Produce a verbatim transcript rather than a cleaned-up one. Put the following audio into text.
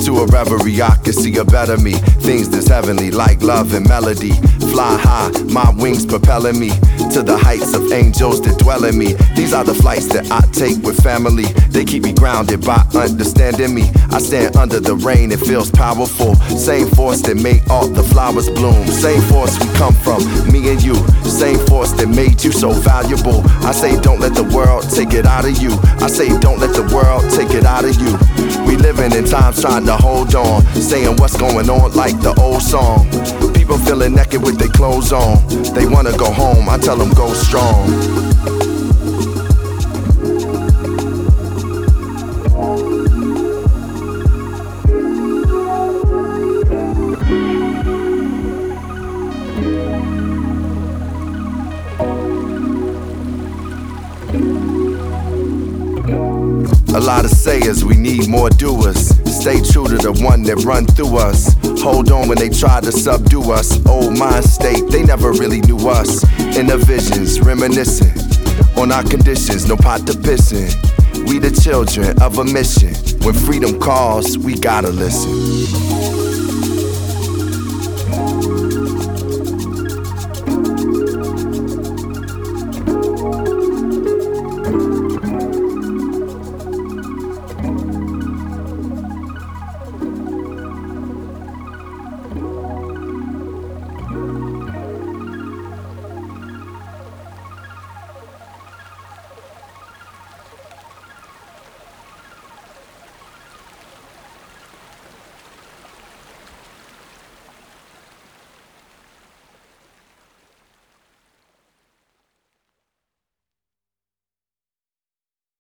Into a reverie, I can see a better me. Things that's heavenly, like love and melody. Fly high, my wings propelling me to the heights of angels that dwell in me. These are the flights that I take with family. They keep me grounded by understanding me. I stand under the rain, it feels powerful. Same force that made all the flowers bloom. Same force we come from, me and you. Same force that made you so valuable. I say don't let the world take it out of you. I say don't let the world take it out of you. We living in times trying to hold on, saying what's going on like the old song. People feeling naked with their clothes on. They wanna go home, I tell them go strong. A lot of sayers, we need more doers. Stay true to the one that run through us. Hold on when they try to subdue us. Old mind state, they never really knew us. In the visions, reminiscing on our conditions, no pot to pissin'. We the children of a mission. When freedom calls, we gotta listen.